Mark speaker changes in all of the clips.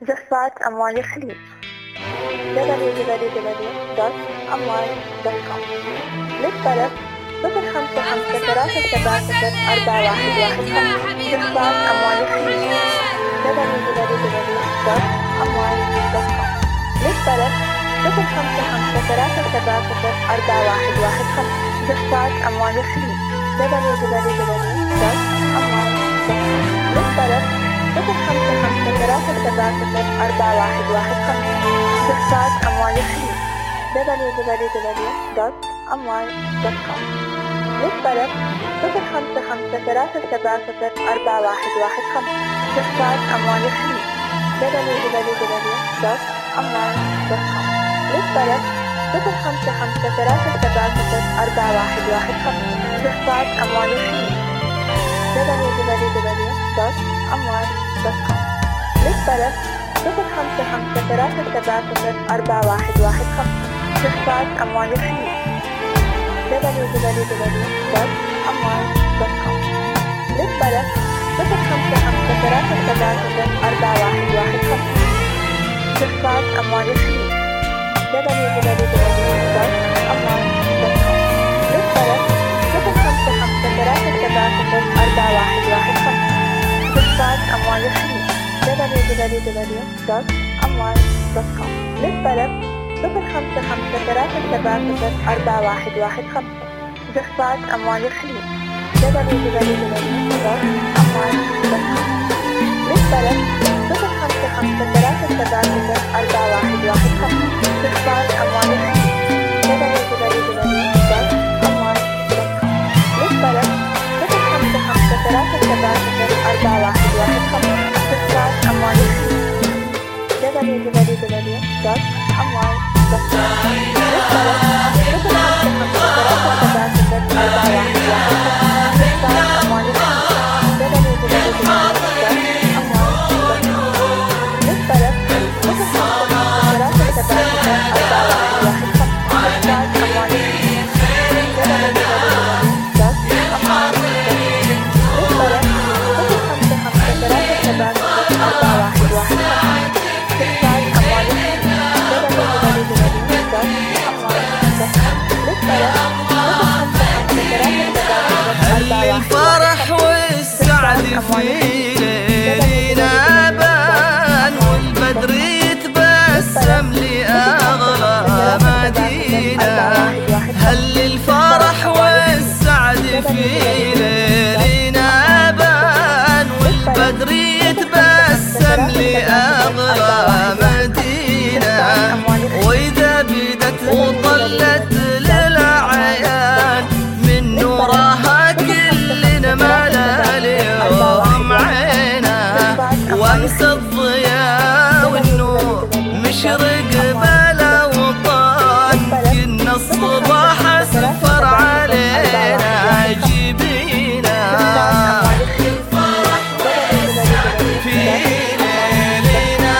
Speaker 1: جفات أموال الخليج www.amwal.com. للطلب 055 جفات أموال الخليج www.amwal.com. للطلب 055 جفات أموال الخليج www.amwal.com. للطلب 055 جفات أموال الخليج www.amwal.com. للطلب 055 جفات أموال الخليج www.amwal.com. للطلب 055 جفات أموال الخليج www.amwal.com. للطلب 055 جفات أموال الخليج www.amwal.com. للطلب 055 جفات أموال الخليج www.amwal.com. للطلب 055 جفات أموال الخليج www.amwal.com. للطلب 055 جفات أموال الخليج www.amwal.com. للطلب 055 جفات أموال الخليج www.amwal.com. للطلب 055 جفات أموال الخليج www.amwal.com.
Speaker 2: الفرح والسعد في ليلنا بان والبدر يتبسم لأغلى مدينة. هل الفرح والسعد في ليلنا بان والبدر يتبسم لأغلى مدينة. وإذا بدت وطلت للعيان من نورها كلنا ملا اليوم عينا. وامسى الضياء والنور مشرق بالاوطان كنا الصباح اسفر علينا جبينا. في ليلنا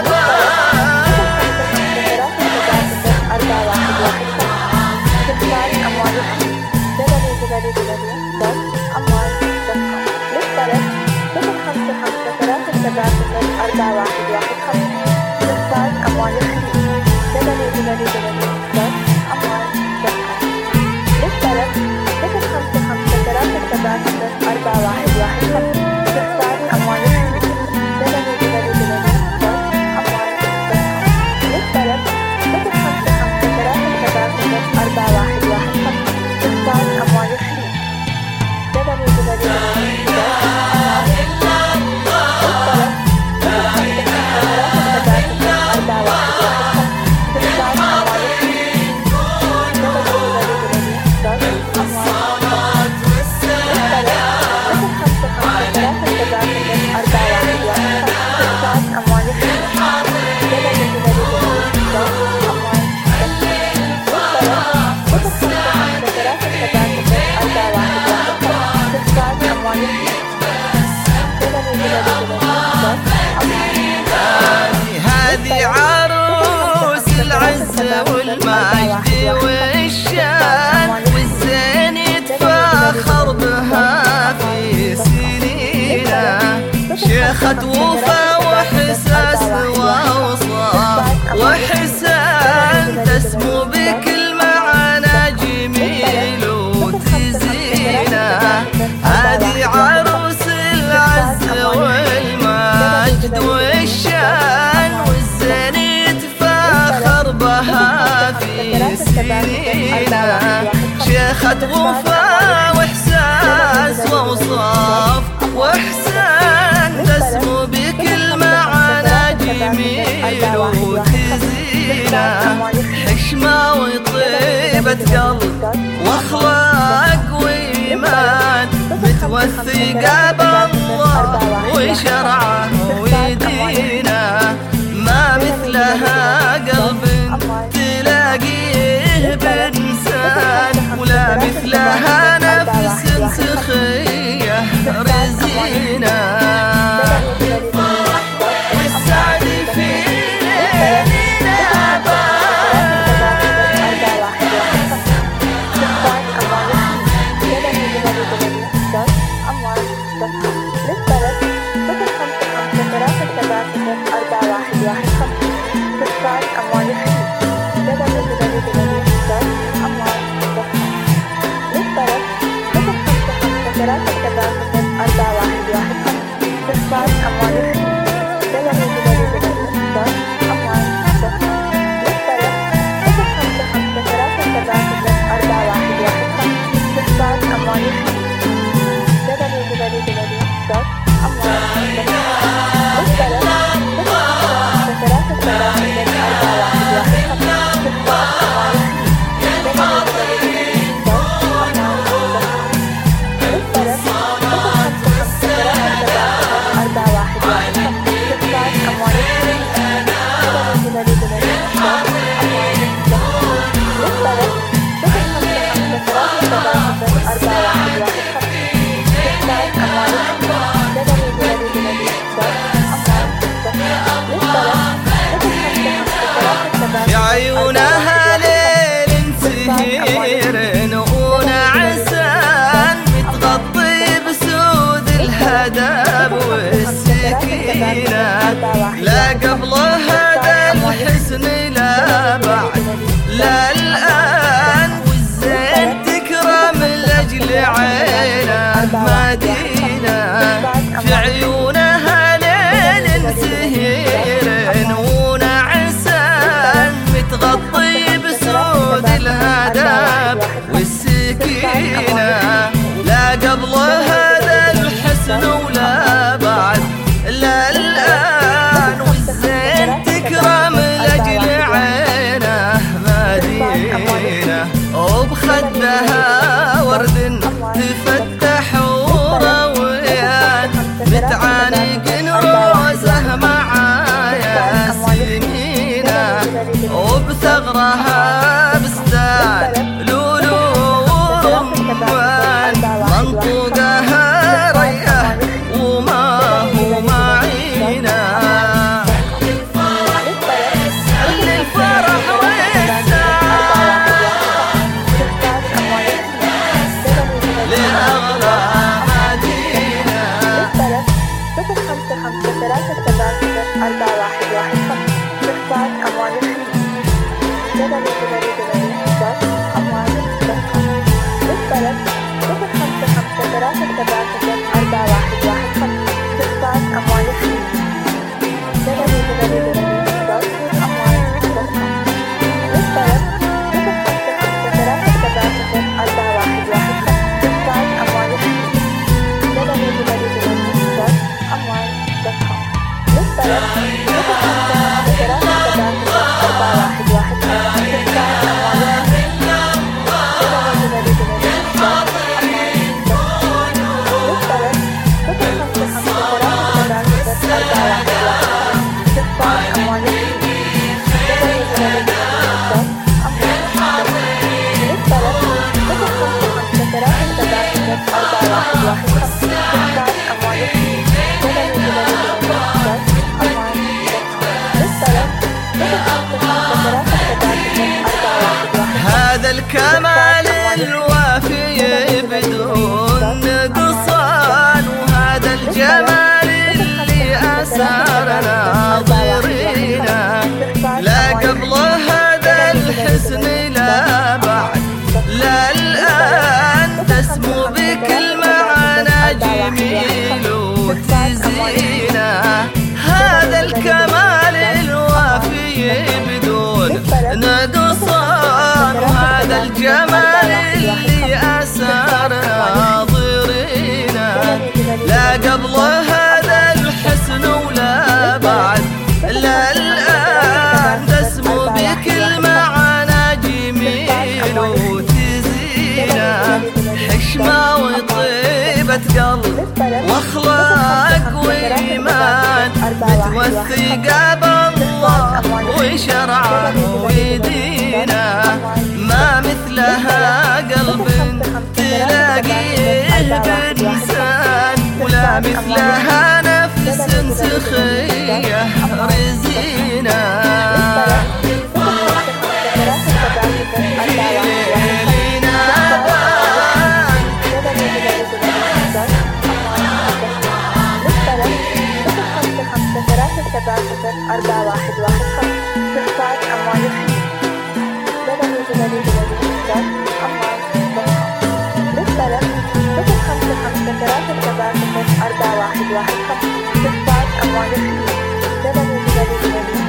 Speaker 2: هذه عروس العزة والمجد والشان والزين يتفاخر بها في سنينه. شيخة وفا وحساس صفات وفاء وإحساس وأوصاف وإحسان تسمو بكل معنى جميل وتزينه، حشمة وطيبة قلب وأخلاق وإيمان متوثقة بالله وشرعه ودينه، ما مثلها قلب تلاقيه بإنسان، ولا مثلها نفس سخية رزينة. والسعد في ليلنا عيونها ليل سهير نؤون عسان متغطي بسود الهداب والسكينة، لا قبل هذا الحسن لا بعد لا الآن، والزين تكرم لأجل عينه مدينة، في عيونها ليل سهير نؤون تغطي بسود الهداب والسكينة، لا قبل هذا الحسن ولا بعد لا الآن، والزين تكرم لأجل عينه مدينة، وبخدها ورد تفتح ورويان متعانق روزه معايا سنينه، وبثغرها بستان لولو ورمان منطوقها ريح وما هو معينا، للفرح والسعادة لأغلى مدينة. واخلاق وايمان متوثقة بالله وشرعه ودينه، ما مثلها قلب تلاقيه بإنسان، ولا مثلها نفس سخية رزينة.
Speaker 1: أربعة واحد واحد خمسة تدفع أموال أموال